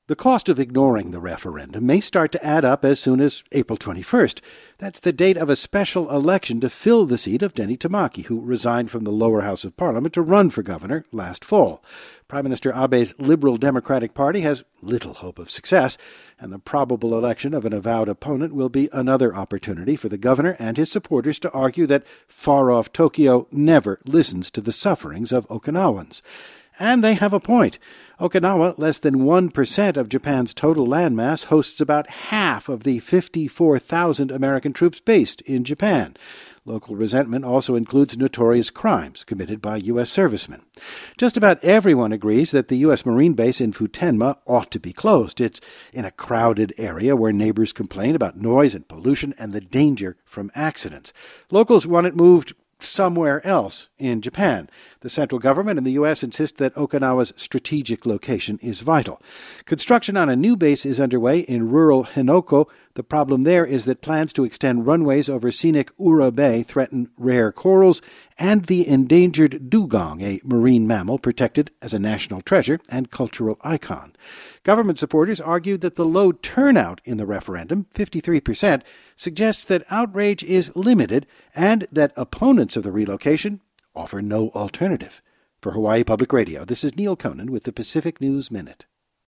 The cost of ignoring the referendum may start to add up as soon as April 21st. That's the date of a special election to fill the seat of Denny Tamaki, who resigned from the lower house of parliament to run for governor last fall. Prime Minister Abe's Liberal Democratic Party has little hope of success, and the probable election of an avowed opponent will be another opportunity for the governor and his supporters to argue that far-off Tokyo never listens to the sufferings of Okinawans. And they have a point. Okinawa, less than 1% of Japan's total landmass, hosts about half of the 54,000 American troops based in Japan. Local resentment also includes notorious crimes committed by U.S. servicemen. Just about everyone agrees that the U.S. Marine base in Futenma ought to be closed. It's in a crowded area where neighbors complain about noise and pollution and the danger from accidents. Locals want it moved somewhere else in Japan. The central government and the U.S. insist that Okinawa's strategic location is vital. Construction on a new base is underway in rural Henoko. The problem there is that plans to extend runways over scenic Ura Bay threaten rare corals and the endangered dugong, a marine mammal protected as a national treasure and cultural icon. Government supporters argued that the low turnout in the referendum, 53%, suggests that outrage is limited and that opponents of the relocation offer no alternative. For Hawaii Public Radio, this is Neil Conan with the Pacific News Minute.